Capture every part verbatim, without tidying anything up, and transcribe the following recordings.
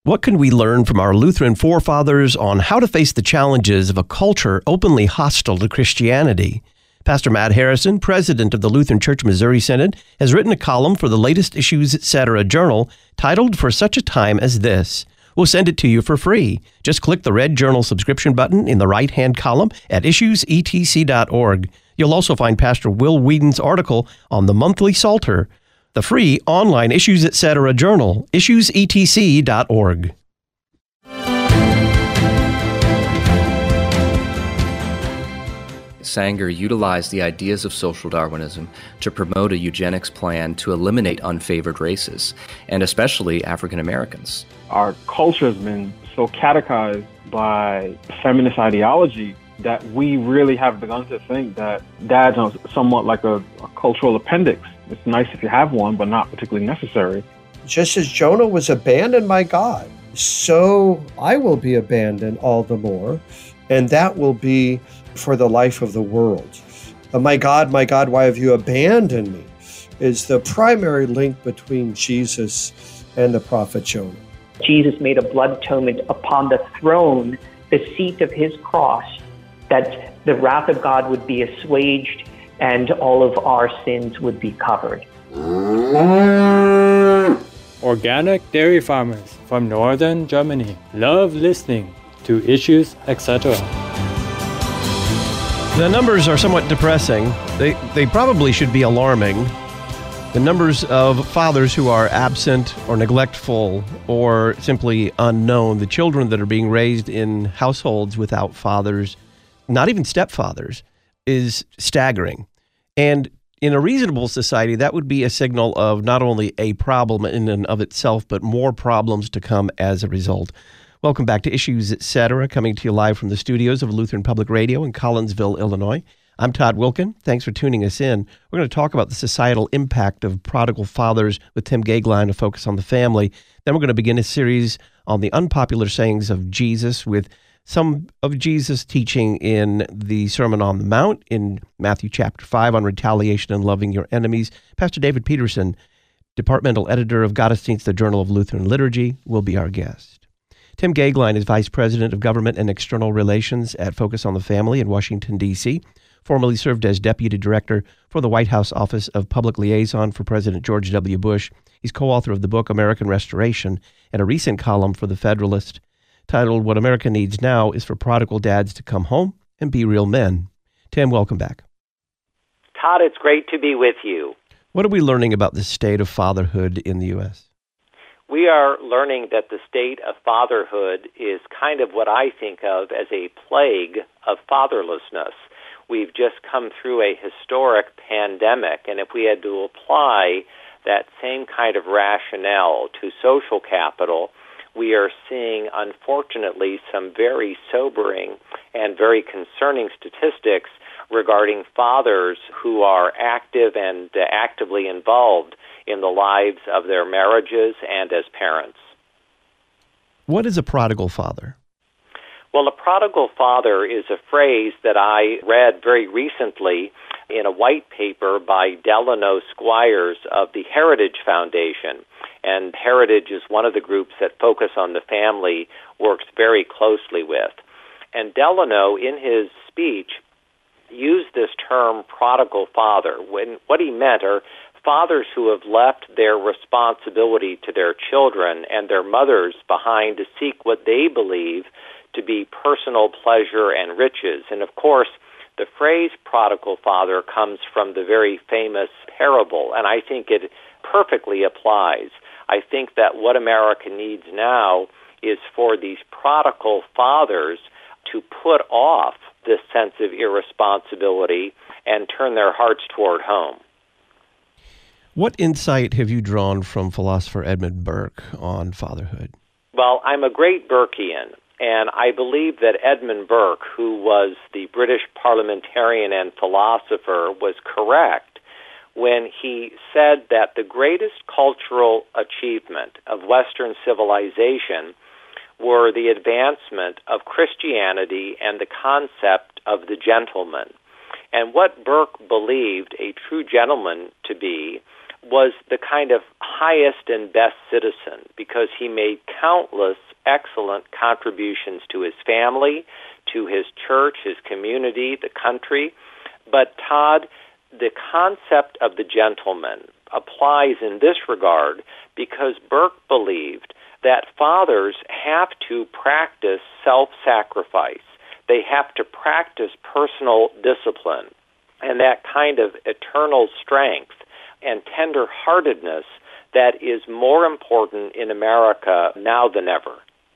What can we learn from our Lutheran forefathers on how to face the challenges of a culture openly hostile to Christianity? Pastor Matt Harrison, president of the Lutheran Church Missouri Synod, has written a column for the latest Issues Etc. journal titled For Such a Time as This. We'll send it to you for free. Just click the red journal subscription button in the right-hand column at issues e t c dot org. You'll also find Pastor Will Whedon's article on the monthly Psalter, the free online Issues Etc. journal, issues e t c dot org. Sanger utilized the ideas of social Darwinism to promote a eugenics plan to eliminate unfavored races, and especially African Americans. Our culture has been so catechized by feminist ideology that we really have begun to think that dads are somewhat like a, a cultural appendix. It's nice if you have one, but not particularly necessary. Just as Jonah was abandoned by God, so I will be abandoned all the more, and that will be for the life of the world. Uh, my God, my God, why have you abandoned me? Is the primary link between Jesus and the prophet Jonah. Jesus made a blood atonement upon the throne, the seat of his cross, that the wrath of God would be assuaged and all of our sins would be covered. Organic dairy farmers from northern Germany love listening to Issues Etc. The numbers are somewhat depressing. They they probably should be alarming. The numbers of fathers who are absent or neglectful or simply unknown, the children that are being raised in households without fathers, not even stepfathers, is staggering. And in a reasonable society, that would be a signal of not only a problem in and of itself, but more problems to come as a result. Welcome back to Issues Etc., coming to you live from the studios of Lutheran Public Radio in Collinsville, Illinois. I'm Todd Wilkin. Thanks for tuning us in. We're going to talk about the societal impact of prodigal fathers with Tim Goeglein, a focus on the family. Then we're going to begin a series on the unpopular sayings of Jesus with some of Jesus' teaching in the Sermon on the Mount in Matthew chapter five on retaliation and loving your enemies. Pastor David Peterson, departmental editor of Gottesdienst, the Journal of Lutheran Liturgy, will be our guest. Tim Goeglein is Vice President of Government and External Relations at Focus on the Family in Washington, D C, formerly served as Deputy Director for the White House Office of Public Liaison for President George W. Bush. He's co-author of the book American Restoration and a recent column for The Federalist titled What America Needs Now is for Prodigal Dads to Come Home and Be Real Men. Tim, welcome back. Todd, it's great to be with you. What are we learning about the state of fatherhood in the U S? We are learning that the state of fatherhood is kind of what I think of as a plague of fatherlessness. We've just come through a historic pandemic, and if we had to apply that same kind of rationale to social capital, we are seeing, unfortunately, some very sobering and very concerning statistics regarding fathers who are active and uh, actively involved in the lives of their marriages and as parents. What is a prodigal father? Well, a prodigal father is a phrase that I read very recently in a white paper by Delano Squires of the Heritage Foundation. And Heritage is one of the groups that Focus on the Family works very closely with. And Delano, in his speech, used this term prodigal father. When what he meant are fathers who have left their responsibility to their children and their mothers behind to seek what they believe to be personal pleasure and riches. And of course, the phrase prodigal father comes from the very famous parable, and I think it perfectly applies. I think that what America needs now is for these prodigal fathers to put off this sense of irresponsibility and turn their hearts toward home. What insight have you drawn from philosopher Edmund Burke on fatherhood? Well, I'm a great Burkean, and I believe that Edmund Burke, who was the British parliamentarian and philosopher, was correct when he said that the greatest cultural achievement of Western civilization were the advancement of Christianity and the concept of the gentleman. And what Burke believed a true gentleman to be was the kind of highest and best citizen because he made countless excellent contributions to his family, to his church, his community, the country. But Todd, the concept of the gentleman applies in this regard because Burke believed that fathers have to practice self-sacrifice. They have to practice personal discipline and that kind of eternal strength and tender-heartedness that is more important in America now than ever.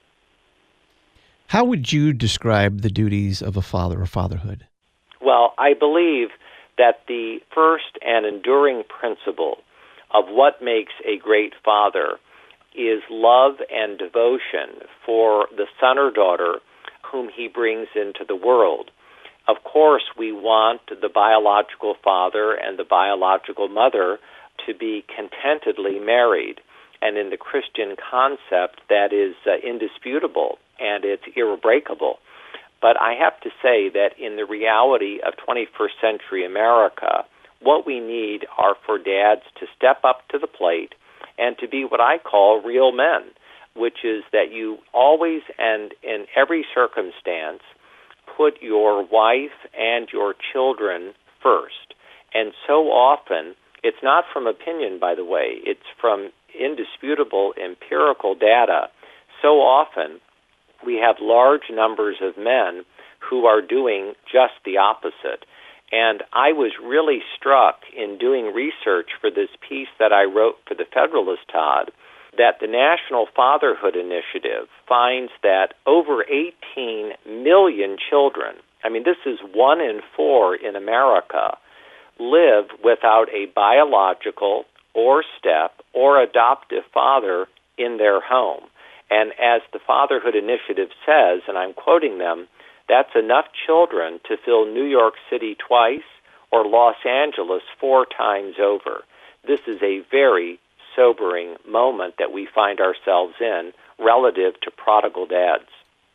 How would you describe the duties of a father or fatherhood? Well, I believe that the first and enduring principle of what makes a great father is love and devotion for the son or daughter whom he brings into the world. Of course, we want the biological father and the biological mother to be contentedly married. And in the Christian concept, that is uh, indisputable and it's irrebreakable. But I have to say that in the reality of twenty-first century America, what we need are for dads to step up to the plate and to be what I call real men, which is that you always and in every circumstance put your wife and your children first. And so often, it's not from opinion, by the way, it's from indisputable empirical data. So often, we have large numbers of men who are doing just the opposite. And I was really struck in doing research for this piece that I wrote for the Federalist, Todd, that the National Fatherhood Initiative finds that over eighteen million children, I mean, this is one in four in America, live without a biological or step or adoptive father in their home. And as the Fatherhood Initiative says, and I'm quoting them, that's enough children to fill New York City twice or Los Angeles four times over. This is a very sobering moment that we find ourselves in relative to prodigal dads.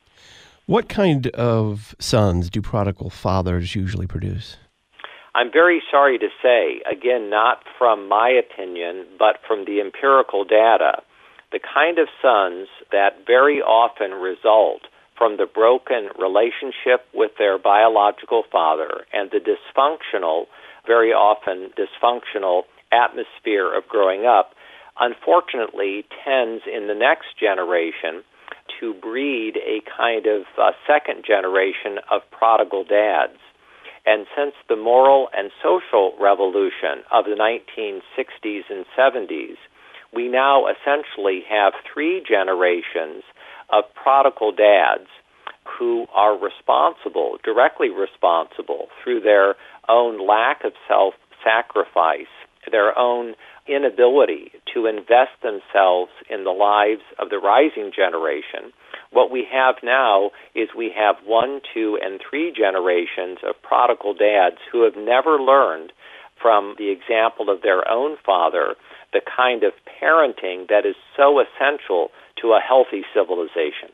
What kind of sons do prodigal fathers usually produce? I'm very sorry to say, again, not from my opinion, but from the empirical data, the kind of sons that very often result from the broken relationship with their biological father and the dysfunctional, very often dysfunctional atmosphere of growing up, unfortunately tends in the next generation to breed a kind of uh, second generation of prodigal dads. And since the moral and social revolution of the nineteen sixties and seventies, we now essentially have three generations of prodigal dads who are responsible, directly responsible, through their own lack of self-sacrifice, their own inability to invest themselves in the lives of the rising generation. What we have now is we have one, two, and three generations of prodigal dads who have never learned from the example of their own father the kind of parenting that is so essential to a healthy civilization.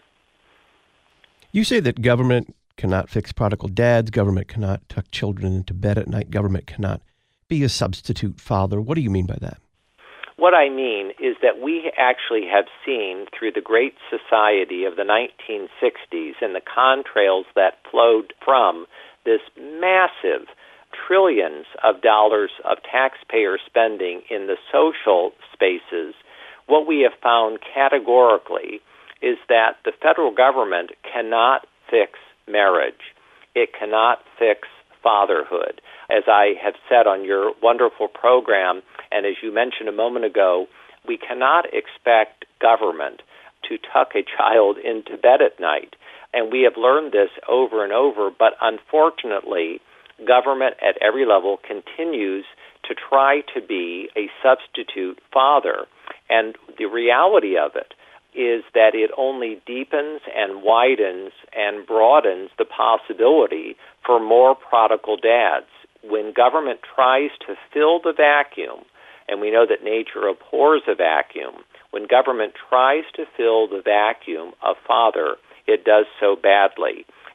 You say that government cannot fix prodigal dads, government cannot tuck children into bed at night, government cannot be a substitute father. What do you mean by that? What I mean is that we actually have seen through the Great Society of the nineteen sixties and the contrails that flowed from this massive trillions of dollars of taxpayer spending in the social spaces, what we have found categorically is that the federal government cannot fix marriage. It cannot fix fatherhood. As I have said on your wonderful program, and as you mentioned a moment ago, we cannot expect government to tuck a child into bed at night. And we have learned this over and over, but unfortunately, government at every level continues to try to be a substitute father. And the reality of it is that it only deepens and widens and broadens the possibility for more prodigal dads. When government tries to fill the vacuum, and we know that nature abhors a vacuum, when government tries to fill the vacuum of father, it does so badly.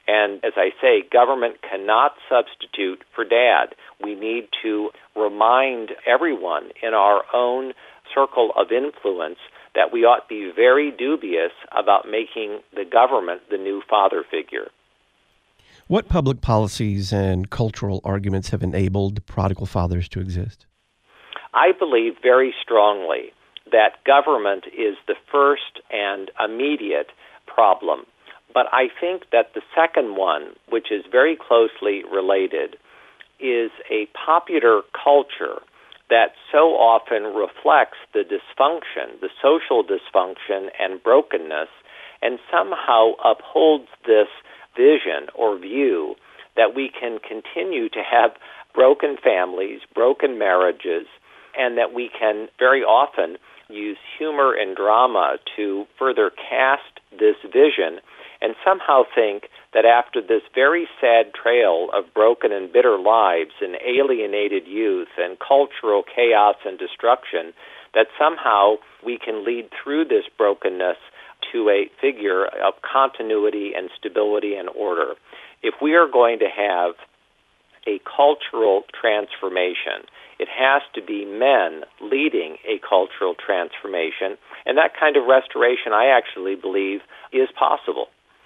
And as I say, government cannot substitute for dad. We need to remind everyone in our own circle of influence that we ought to be very dubious about making the government the new father figure. What public policies and cultural arguments have enabled prodigal fathers to exist? I believe very strongly that government is the first and immediate problem. But I think that the second one, which is very closely related, is a popular culture that so often reflects the dysfunction, the social dysfunction and brokenness, and somehow upholds this vision or view that we can continue to have broken families, broken marriages, and that we can very often use humor and drama to further cast this vision and somehow think that after this very sad trail of broken and bitter lives and alienated youth and cultural chaos and destruction, that somehow we can lead through this brokenness to a figure of continuity and stability and order. If we are going to have a cultural transformation, it has to be men leading a cultural transformation, and that kind of restoration, I actually believe, is possible.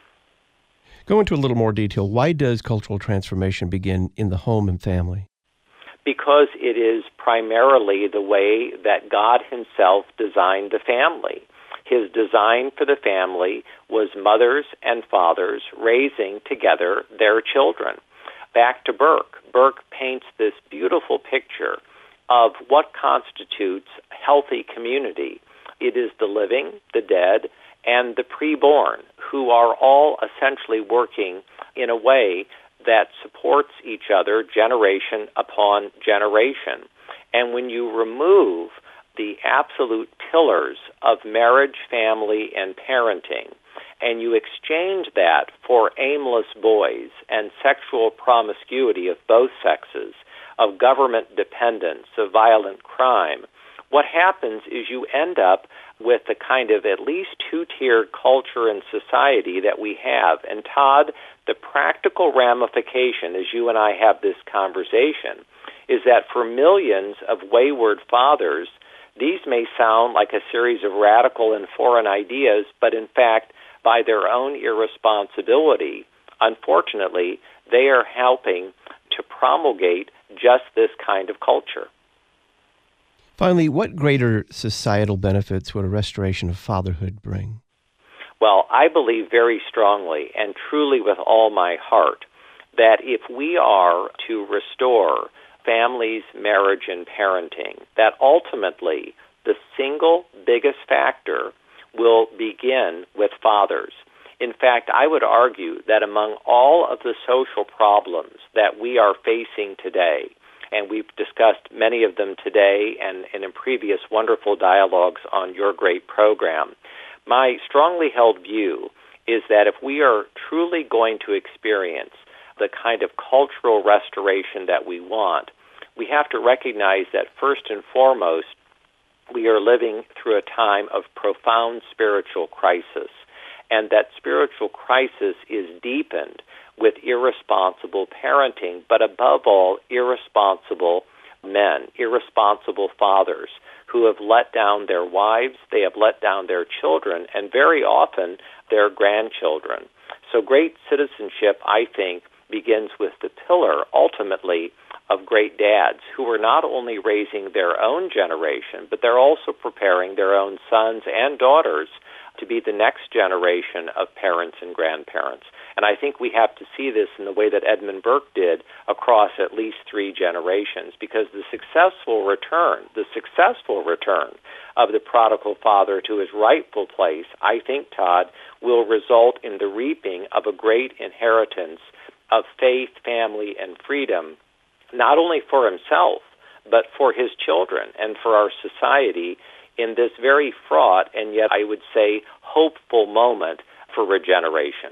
Go into a little more detail. Why does cultural transformation begin in the home and family? Because it is primarily the way that God himself designed the family. His design for the family was mothers and fathers raising together their children. Back to Burke. Burke paints this beautiful picture of what constitutes a healthy community. It is the living, the dead, and the preborn, who are all essentially working in a way that supports each other generation upon generation. And when you remove the absolute pillars of marriage, family, and parenting, and you exchange that for aimless boys and sexual promiscuity of both sexes, of government dependence, of violent crime, what happens is you end up with the kind of at least two-tiered culture and society that we have. And Todd, the practical ramification, as you and I have this conversation, is that for millions of wayward fathers, these may sound like a series of radical and foreign ideas, but in fact, by their own irresponsibility, unfortunately, they are helping to promulgate just this kind of culture. Finally, what greater societal benefits would a restoration of fatherhood bring? Well, I believe very strongly and truly with all my heart that if we are to restore families, marriage, and parenting, that ultimately the single biggest factor will begin with fathers. In fact, I would argue that among all of the social problems that we are facing today, and we've discussed many of them today and, and in previous wonderful dialogues on your great program, my strongly held view is that if we are truly going to experience the kind of cultural restoration that we want, we have to recognize that first and foremost, we are living through a time of profound spiritual crisis, and that spiritual crisis is deepened with irresponsible parenting, but above all, irresponsible men, irresponsible fathers who have let down their wives, they have let down their children, and very often their grandchildren. So great citizenship, I think, begins with the pillar, ultimately, of great dads who are not only raising their own generation, but they're also preparing their own sons and daughters to be the next generation of parents and grandparents. And I think we have to see this in the way that Edmund Burke did across at least three generations, because the successful return, the successful return of the prodigal father to his rightful place, I think, Todd, will result in the reaping of a great inheritance of faith, family, and freedom, not only for himself, but for his children and for our society in this very fraught and yet, I would say, hopeful moment for regeneration.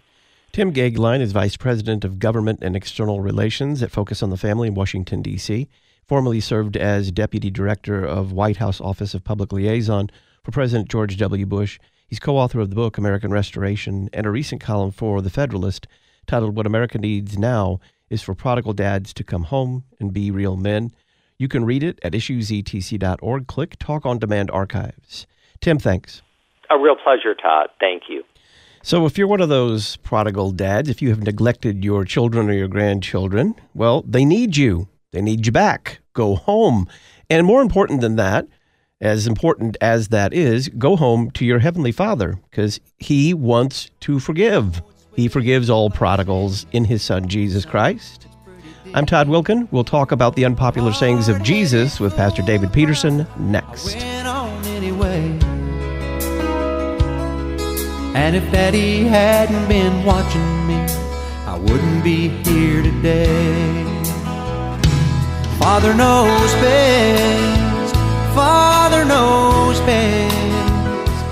Tim Goeglein is Vice President of Government and External Relations at Focus on the Family in Washington, D C, formerly served as Deputy Director of White House Office of Public Liaison for President George W. Bush. He's co-author of the book American Restoration and a recent column for The Federalist titled What America Needs Now is for Prodigal Dads to Come Home and Be Real Men. You can read it at issues e t c dot org. Click Talk on Demand Archives. Tim, thanks. A real pleasure, Todd. Thank you. So if you're one of those prodigal dads, if you have neglected your children or your grandchildren, well, they need you. They need you back. Go home. And more important than that, as important as that is, go home to your Heavenly Father, because He wants to forgive. He forgives all prodigals in His Son, Jesus Christ. I'm Todd Wilken. We'll talk about the unpopular sayings of Jesus with Pastor David Peterson next. And if Daddy hadn't been watching me, I wouldn't be here today. Father knows best. Father knows best.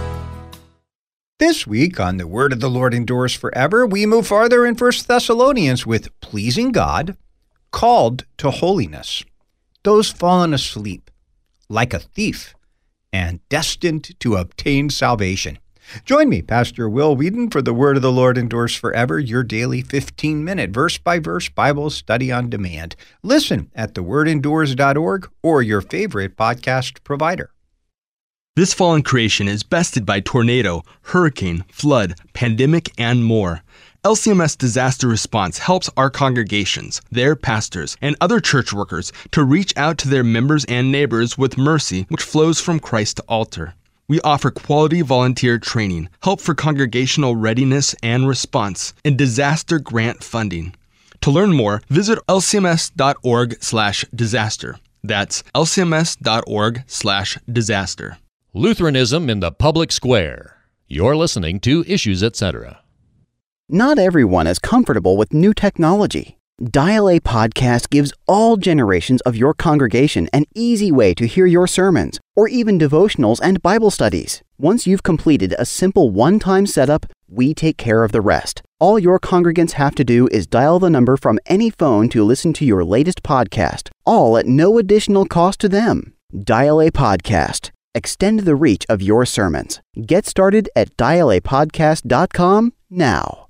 This week on The Word of the Lord Endures Forever, we move farther in First Thessalonians with pleasing God, called to holiness, those fallen asleep, like a thief, and destined to obtain salvation. Join me, Pastor Will Whedon, for The Word of the Lord Endures Forever, your daily fifteen-minute verse-by-verse Bible study on demand. Listen at the word endures dot org or your favorite podcast provider. This fallen creation is bested by tornado, hurricane, flood, pandemic, and more. L C M S Disaster Response helps our congregations, their pastors, and other church workers to reach out to their members and neighbors with mercy which flows from Christ to altar. We offer quality volunteer training, help for congregational readiness and response, and disaster grant funding. To learn more, visit L C M S dot org slash disaster. That's L C M S dot org slash disaster. Lutheranism in the Public Square. You're listening to Issues, et cetera. Not everyone is comfortable with new technology. Dial A Podcast gives all generations of your congregation an easy way to hear your sermons, or even devotionals and Bible studies. Once you've completed a simple one-time setup, we take care of the rest. All your congregants have to do is dial the number from any phone to listen to your latest podcast, all at no additional cost to them. Dial A Podcast. Extend the reach of your sermons. Get started at dial a podcast dot com now.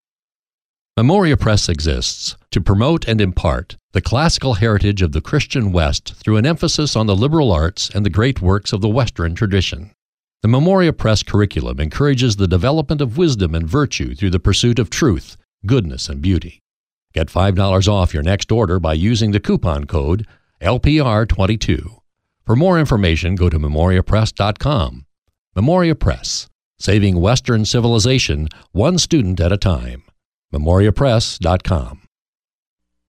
Memoria Press exists to promote and impart the classical heritage of the Christian West through an emphasis on the liberal arts and the great works of the Western tradition. The Memoria Press curriculum encourages the development of wisdom and virtue through the pursuit of truth, goodness, and beauty. Get five dollars off your next order by using the coupon code L P R twenty-two. For more information, go to memoria press dot com. Memoria Press, saving Western civilization one student at a time. memoria press dot com.